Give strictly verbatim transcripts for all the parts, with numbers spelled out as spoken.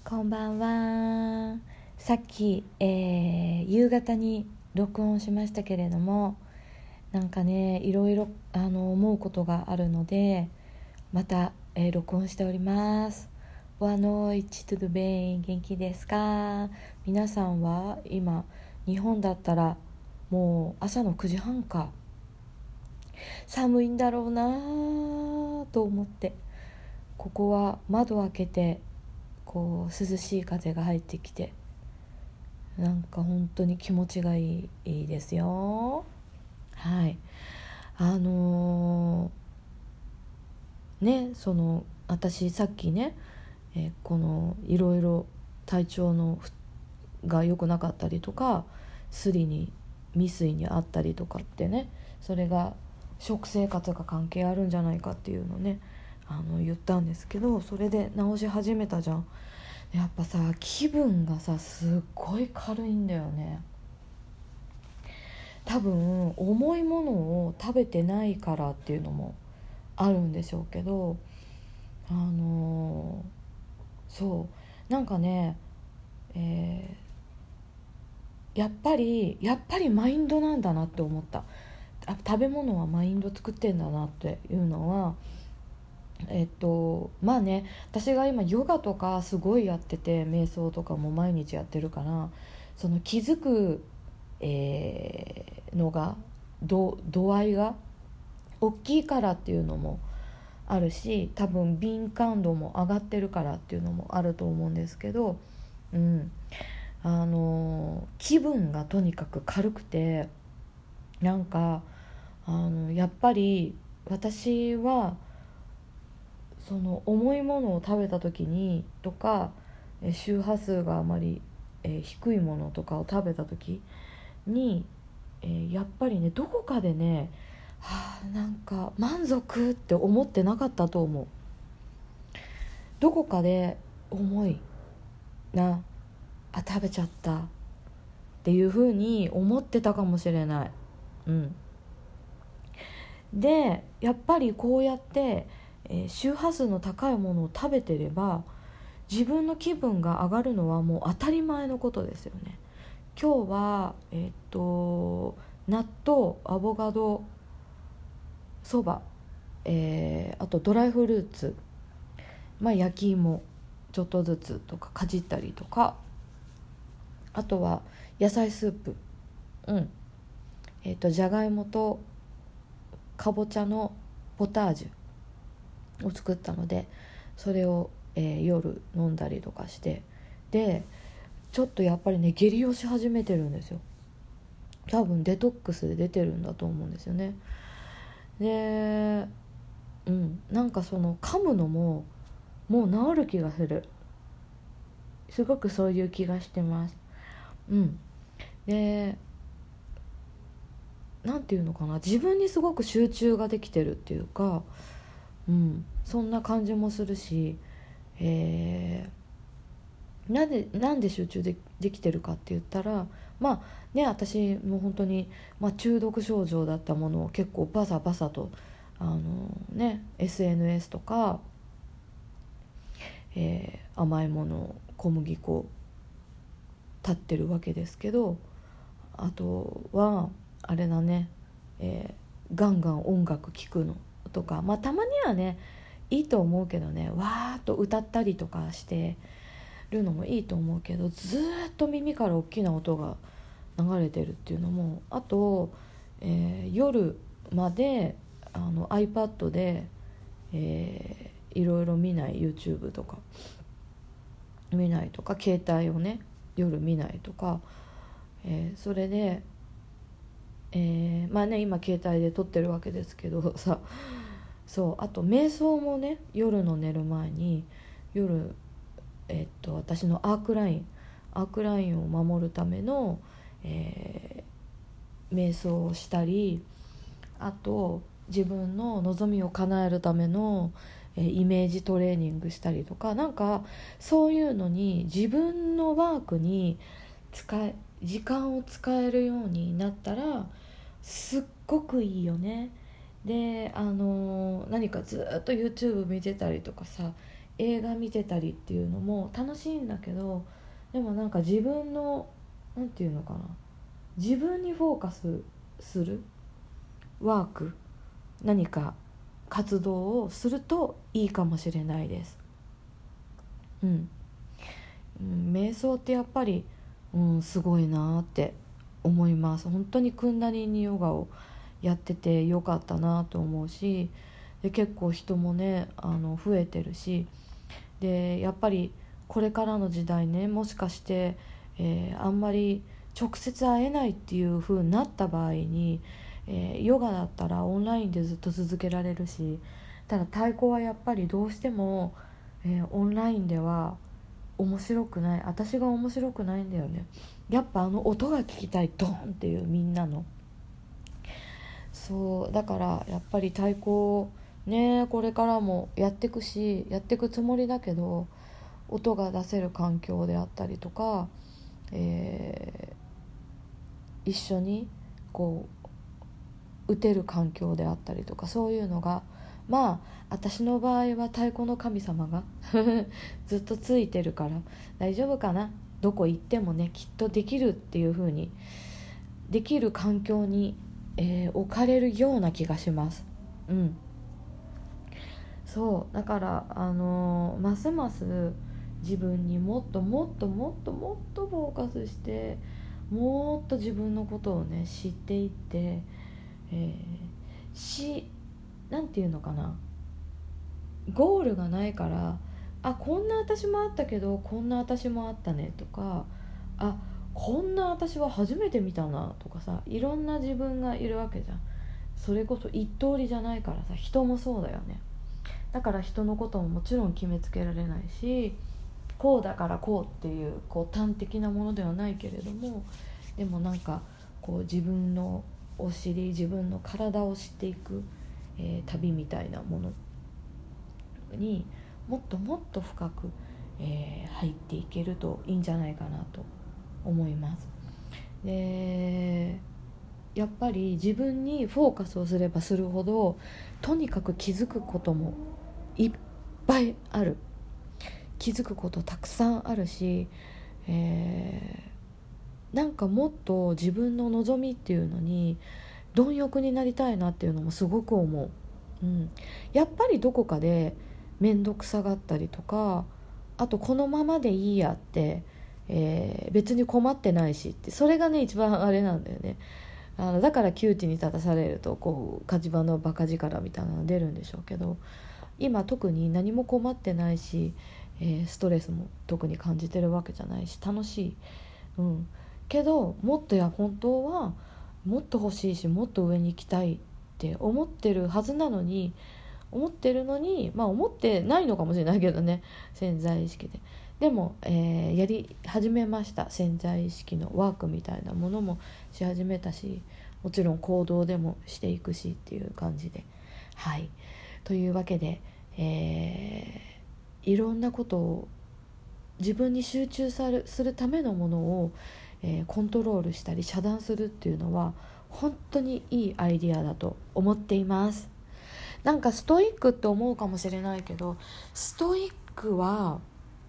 こんばんは。さっき、えー夕方に録音しましたけれども、なんかねいろいろあの思うことがあるのでまた、えー録音しております。Boa noite, tudo bem? 元気ですか？皆さんは今日本だったらもう朝のくじはんか。寒いんだろうなと思って、ここは窓を開けてこう涼しい風が入ってきて、なんか本当に気持ちがいい、いいですよ。はい。あのーねその私さっきね、えーこのいろいろ体調のが良くなかったりとか、スリに未遂にあったりとかってね、それが食生活が関係あるんじゃないかっていうのね、あの言ったんですけど、それで治し始めたじゃん。やっぱさ、気分がさすっごい軽いんだよね。多分重いものを食べてないからっていうのもあるんでしょうけど、あのーそうなんかね、えーやっぱりやっぱりマインドなんだなって思った。あ、食べ物はマインド作ってんだなっていうのは、えっとまあね、私が今ヨガとかすごいやってて、瞑想とかも毎日やってるから、その気づく、えーのが度度合いが大きいからっていうのもあるし、多分敏感度も上がってるからっていうのもあると思うんですけど、うんあの気分がとにかく軽くて、なんかあのやっぱり私はその重いものを食べた時にとか、え周波数があまり、えー低いものとかを食べた時に、えーやっぱりねどこかでね、はあ、なんか満足って思ってなかったと思う。どこかで重いなあ、食べちゃったっていう風に思ってたかもしれない。うんでやっぱりこうやって、えー周波数の高いものを食べてれば自分の気分が上がるのはもう当たり前のことですよね。今日はえーっと納豆、アボカド、そば、えーあとドライフルーツ、まあ、焼き芋ちょっとずつとかかじったりとか、あとは野菜スープ、うんえーっとじゃがいもとかぼちゃのポタージュを作ったので、それを、えー夜飲んだりとかして、でちょっとやっぱりね下痢をし始めてるんですよ。多分デトックスで出てるんだと思うんですよね。でうんなんかその噛むのももう治る気がする。すごくそういう気がしてます。うんでなんていうのかな、自分にすごく集中ができてるっていうか、うんそんな感じもするし、えーなんでなんで集中で、できてるかって言ったら、まあね私も本当に、まあ、中毒症状だったものを結構バサバサとあのね エスエヌエス とか、えー甘いもの、小麦粉立ってるわけですけど、あとはあれだね、えーガンガン音楽聴くのとか、まあたまにはねいいと思うけどね、わーっと歌ったりとかしてるのもいいと思うけど、ずーっと耳から大きな音が流れてるっていうのも、あと、えー夜まであの iPad で、えーいろいろ見ない YouTube とか見ないとか、携帯をね夜見ないとか、えーそれで、えーまあね今携帯で撮ってるわけですけどさ、そうあと瞑想もね夜の寝る前に夜、えっと私のアークラインアークラインを守るための、えー瞑想をしたり、あと自分の望みを叶えるための、えーイメージトレーニングしたりとか、なんかそういうのに自分のワークに使え時間を使えるようになったらすっごくいいよね。であのー何かずっと YouTube 見てたりとかさ、 映画見てたりっていうのも楽しいんだけど、でもなんか自分のなんていうのかな、自分にフォーカスするワーク、何か活動をするといいかもしれないです。うん、うん、瞑想ってやっぱり、うん、すごいなって思います。本当にクンダリーニヨガをやっててよかったなと思うし、で結構人もねあの増えてるし、でやっぱりこれからの時代ね、もしかして、えー、あんまり直接会えないっていう風になった場合に、えー、ヨガだったらオンラインでずっと続けられるし、ただ太鼓はやっぱりどうしても、えー、オンラインでは面白くない、私が面白くないんだよね。やっぱあの音が聞きたい、ドーンっていうみんなの。そうだからやっぱり太鼓ね、これからもやっていくし、やっていくつもりだけど、音が出せる環境であったりとか、えー、一緒にこう打てる環境であったりとか、そういうのがまあ私の場合は太鼓の神様がずっとついてるから大丈夫かな、どこ行ってもねきっとできるっていう風にできる環境に、えー、置かれるような気がします。うん、そうだからあのー、ますます自分にもっともっともっともっとフォーカスして、もっと自分のことをね知っていって、えー、しなんていうのかな、ゴールがないから、あこんな私もあったけどこんな私もあったねとか、あこんな私は初めて見たなとかさ、いろんな自分がいるわけじゃん。それこそ一通りじゃないからさ、人もそうだよね。だから人のことももちろん決めつけられないし、こうだからこうっていう、こう端的なものではないけれども、でもなんかこう自分のお尻、自分の体を知っていく、えー旅みたいなものにもっともっと深く、えー入っていけるといいんじゃないかなと思います。でやっぱり自分にフォーカスをすればするほど、とにかく気づくこともいっぱいある、気づくことたくさんあるし、えーなんかもっと自分の望みっていうのに貪欲になりたいなっていうのもすごく思う。うん、やっぱりどこかで面倒くさがったりとか、あとこのままでいいやって、えー別に困ってないしって、それがね一番あれなんだよね。あのだから窮地に立たされるとこう火事場のバカ力みたいなの出るんでしょうけど、今特に何も困ってないし、えーストレスも特に感じてるわけじゃないし楽しい、うん、けどもっとや本当はもっと欲しいし、もっと上に行きたいって思ってるはずなのに、思ってるのにまあ思ってないのかもしれないけどね、潜在意識で。でも、えーやり始めました。潜在意識のワークみたいなものもし始めたし、もちろん行動でもしていくしっていう感じで、はいというわけで、えーいろんなことを自分に集中さるするためのものを、えーコントロールしたり遮断するっていうのは本当にいいアイディアだと思っています。なんかストイックって思うかもしれないけど、ストイックは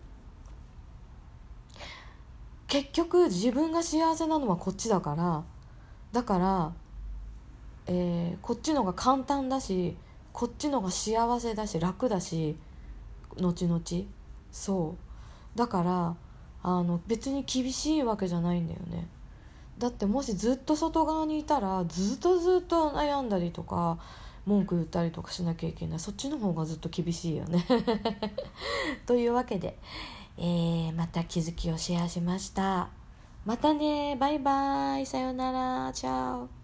結局自分が幸せなのはこっちだから、だから、えーこっちのが簡単だし、こっちのが幸せだし楽だし、後々そうだから、あの別に厳しいわけじゃないんだよね。だってもしずっと外側にいたらずっとずっと悩んだりとか文句言ったりとかしなきゃいけない。そっちの方がずっと厳しいよねというわけで、えーまた気づきをシェアしました。またね、バイバイ、さよなら、チャオ。